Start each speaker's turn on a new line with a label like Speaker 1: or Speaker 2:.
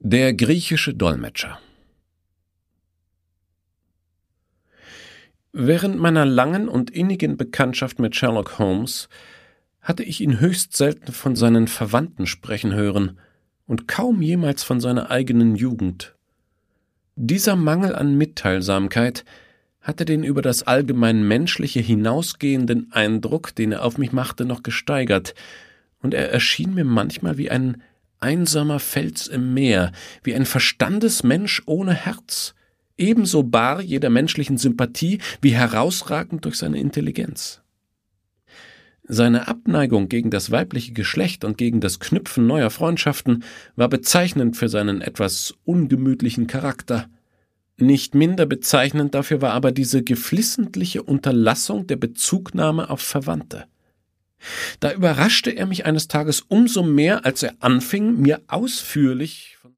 Speaker 1: Der griechische Dolmetscher. Während meiner langen und innigen Bekanntschaft mit Sherlock Holmes hatte ich ihn höchst selten von seinen Verwandten sprechen hören und kaum jemals von seiner eigenen Jugend. Dieser Mangel an Mitteilsamkeit hatte den über das allgemein Menschliche hinausgehenden Eindruck, den er auf mich machte, noch gesteigert, und er erschien mir manchmal wie ein einsamer Fels im Meer, wie ein Verstandesmensch ohne Herz, ebenso bar jeder menschlichen Sympathie wie herausragend durch seine Intelligenz. Seine Abneigung gegen das weibliche Geschlecht und gegen das Knüpfen neuer Freundschaften war bezeichnend für seinen etwas ungemütlichen Charakter. Nicht minder bezeichnend dafür war aber diese geflissentliche Unterlassung der Bezugnahme auf Verwandte. Da überraschte er mich eines Tages umso mehr, als er anfing, mir ausführlich